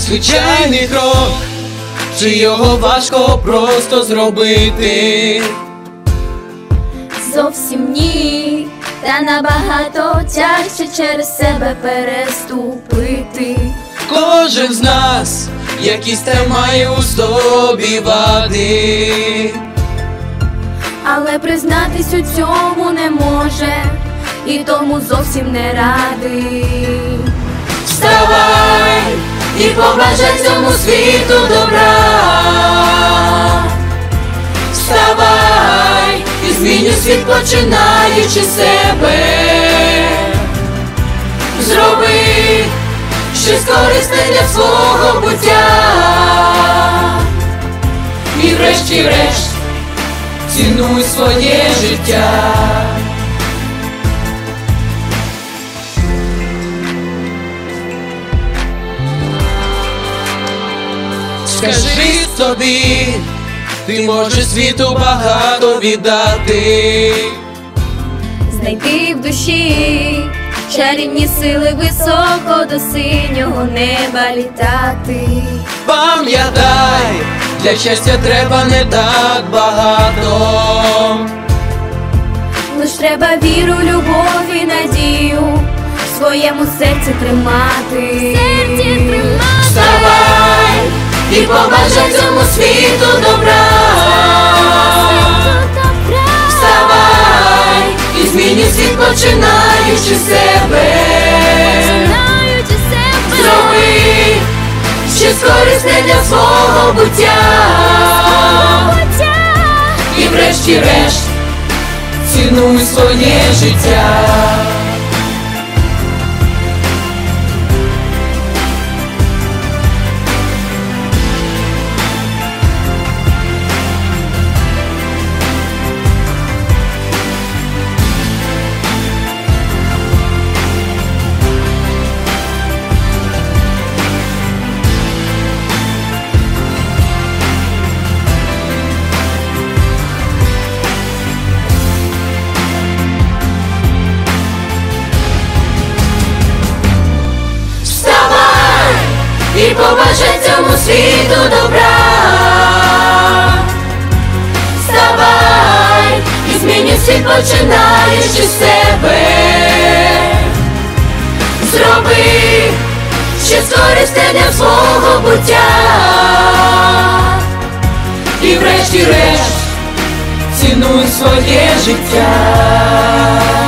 звичайний крок, чи його важко просто зробити? Зовсім ні, та набагато тяжче через себе переступити. Кожен з нас якісь має у собі вади, але признатись у цьому не може, і тому зовсім не радий. Вставай і побажай цьому світу добра. Вставай і змінюй світ, починаючи з себе. Зроби щось корисне для свого буття, і врешті-решт цінуй своє життя. Скажи собі, ти можеш світу багато віддати, знайти в душі чарівні сили, високо до синього неба літати. Пам'ятай, для щастя треба не так багато, лиш треба віру, любов і надію в своєму серці тримати. Вставай і побажай цьому світу добра. Вставай і змінюй світ, починаючи з себе. Зроби щось корисне для свого буття, і врешті-решт цінуй своє життя. І побажай цьому світу добра. Вставай і змінюй світ, починаючи з себе. Зроби щось корисне для свого буття, і врешті-решт цінуй своє життя.